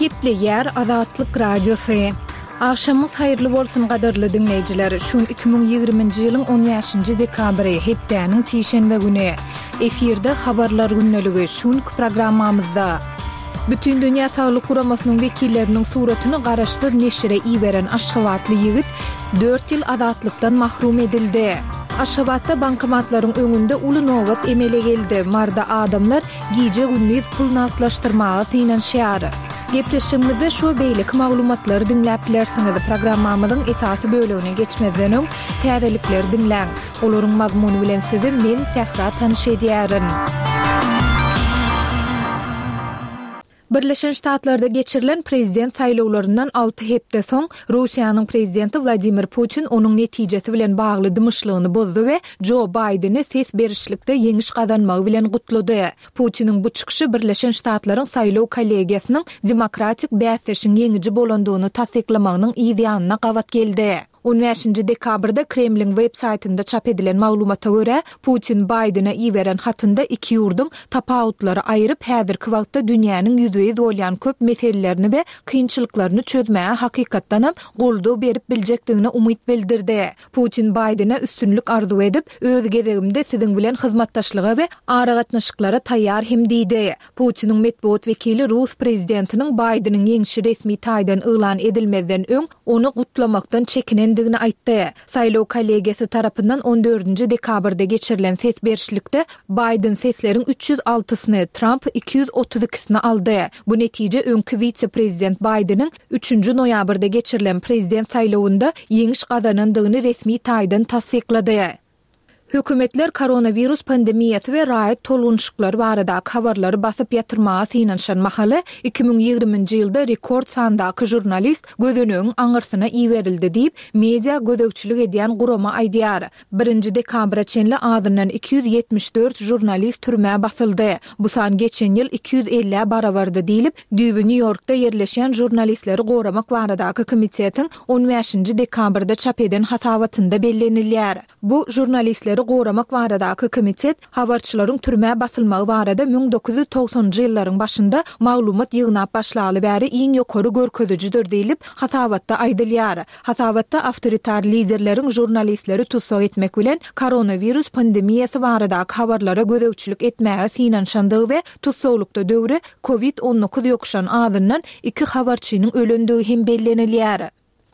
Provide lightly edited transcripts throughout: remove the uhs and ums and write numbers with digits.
Gepli yer Azatlyk radiosu. Akşamyz hayrly bolsun gadarly dinleyijiler. Şu 2020-nji ýylyň 15-nji dekabry hepdeniň sişenbe güni. Efirde habarlar günneligi şun programmamyzda. Bütün Dünya Sağlyk Guramasynyň wekilleriniň suratyny garaşdyr neşire iýberen Aşgabatly ýigit 4 ýyl azatlykdan mahrum edildi. Aşgabatda bankomatlaryň öňünde uly nowat emele geldi. Marda adamlar giýje günlük pul naklaşdyrmagy synanşýar. Gepleşimizde şu beýlik maglumatlary dinläp bilersiňiz. Programmamyzyň esasy bölügine geçmeden öň täzelikleri dinläň. Olaryň mazmuny bilen sizi men Sehra tanyş edýärin. Birleşen Ştatlarda geçirilen prezident saýlawlaryndan 6 hepde soň Russiýanyň prezidenti Vladimir Putin onuň netijesi bilen bagly dymyşlygyny bozdy we Joe Biden'i ses berişlikde ýeňiş gazanmagy bilen gutlady. Putiniň bu çykyşy Birleşen Ştatlaryň saýlaw kollegiýasynyň demokratik bäsleşiň ýeňiji bolandygyny tasdiklamagynyň ýa-da gawat geldi. 15-nji dekabrda Kremlin web saytynda çap edilen maglumata görä Putin Biden'a iýeren hatynda iki ýurduň tapawutlary aýryp häzirki wagtda dünýäniň ýüzüňe dolýan köp meselelerini we kynçylyklaryny çözmäge hakykatdanam goldaw berip biljekdigine umyt bildirdi. Putin Biden'a üstünlük arzu edip öz gezegimde siziň bilen hyzmatdaşlyga we ara gatnaşyklara taýýar hem diýdi. Putiniň medeniýet wekili Rus prezidentiniň Biden'in ýeňişi resmi taýdan elan edilmeden öň onu gutlamakdan çekinen digini aýtdy. Saýlaw kollegiýasy tarapyndan 14-nji dekabrda geçirilen ses berişlikde Biden sesleriň 306-syny, Trump 232-sini aldy. Bu netije öňkü vice-prezident Biden'in 3-nji noýabrda geçirilen prezident saýlawynda ýeňiş gazanandygyny resmi taýdan tasdiklady. Hökümetler koronavirus pandemiýasy we raýat tolgunçlyklar barada habarlary basyp ýatyrmagy synanşan mahaly 2020-nji ýylda rekord sandaky jurnalist gözünüň aňyrsyna iýberildi diýip media gödökçilik edýän gurama aýdýar. 1-nji dekabra çenli adyndan 274 jurnalist türmäge basyldy. Bu san geçen ýyl 250 barabardy diýilip, Düýbi New Yorkda ýerleşen jurnalistleri goramak baradaky komitetiň 15-nji dekabrda çap eden hasabatynda bellenilýär. Bu jurnalistleri goramak baradaky komitet habarçylaryň türmäge basylmagy barada 1990-njy ýyllaryň başynda maglumat ýygnap başlaly bäri iň ýokary görkezüjüdir diýilip hasabatda aýdylýar. Hasabatda awtoritar liderleriň jurnalistleri tutsak etmek bilen koronavirus pandemiýasy baradaky habarlara gödökçilik etmäge synanşandygy we tutsaklykda döwri COVID-19 ýokuşan adyndan 2 habarçynyň ölendigi hem bellenilýär.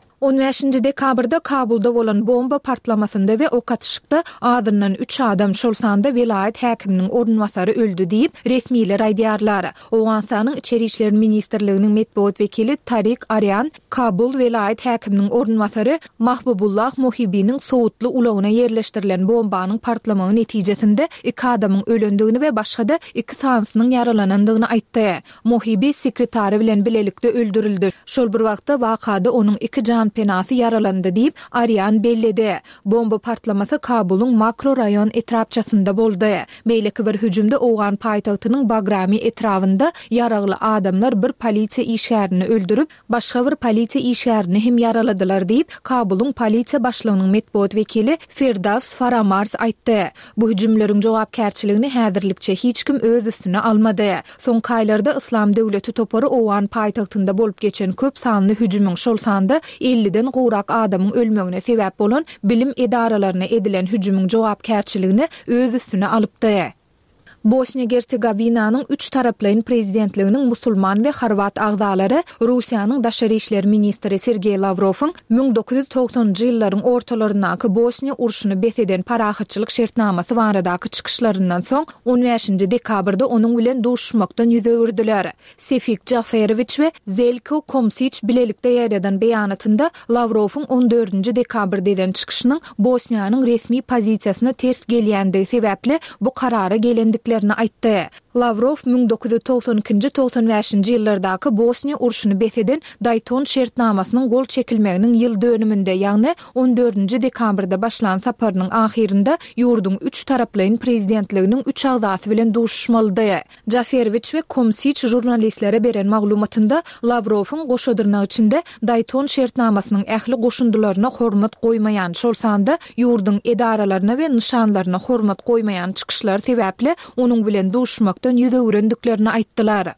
15-nji dekabrda Kabulda bolan bomba partlamasynda we ok atışykda adyndan 3 adam şol sanda vilayet häkiminiň ornwasary öldü diýip resmiler aýdýarlar. Owgaňstanyň içeri işler ministrliginiň medeniýet wekili Tarik Aryan Kabul vilayet häkiminiň ornwasary Mahbubullah Muhibiniň sowutly ulagyna ýerleşdirilen bombanyň partlamagy netijesinde 2 adamyň ölendigini we başga 2 sansynyň yaralanandygyny aýtdy. Muhibi sekretary bilen bilelikde öldürildi. Şol bir wagtda wakada onuň 2 jan penasy yaralandy diýip Aryan belledi. Bomba partlamasy Kabul'un makro rayon etrapçasında boldy. Meýleki bir hüjümde Owgan paýtagtynyň Bagrami etrafynda yaragly adamlar bir polisiýa işgärini öldürüp, başga bir polisiýa işgärini hem yaraladylar diýip Kabul'un polisiýa başlygynyň medeniýet wekili Firdavs Faramars aýtdy. Bu hüjümleriň jogapkärçiligini häzirlikçe hiç kim öz üstüne almady. Soňky aýlarda Islam döwleti topary Owgan paýtagtynda bolup geçen köp sanly hüjümüň şol sanda 50-den gorak adamyň ölmegine sebäp bolan bilim edaralaryna edilen hüjümüň jogapkärçiligini öz üstüne alypdy. Bosniýa-Hersegowinyň 3 taraplyň prezidentliginiň musulman we Horvat agzalary Russiýanyň daşary işler ministri Sergey Lavrowyň 1990-njy ýyllaryň ortalaryndaky Bosniýa urşuny beseden parahatçylyk şertnamasy baradaky çykyşlaryndan soň 15-nji dekabrda onuň bilen duşmakdan ýüz öwürdiler. Sefik Jaferović we Zelko Komsic bilelikde ýerden beýanatynda Lavrowyň 14-nji dekabrda eden çykyşynyň Bosniýanyň resmi pozisiýasyna ters gelýändigi sebäpli bu karara gelendik aýtdy. Lavrov 1992-95-nji ýyllardaky Bosniýa urşuny beseden Dayton şertnamasynyň gol çekilmeginiň ýyl dönüminde, ýagny 14-nji dekabrda başlan saparynyň ahirinde ýurduň 3 taraplyň prezidentliginiň 3 agzasy bilen duşmalydy. Jaferović we Komsic jurnalistlere beren maglumatynda Lavrowyň goşadyrnagy içinde Dayton şertnamasynyň ähli goşundularyna hormat goýmaýan, şol sanda ýurduň edaralaryna we nişanlaryna hormat goýmaýan çykyşlar sebäpli onuň bilen duşmakdan ýüze öwrendiklerini aýtdylar.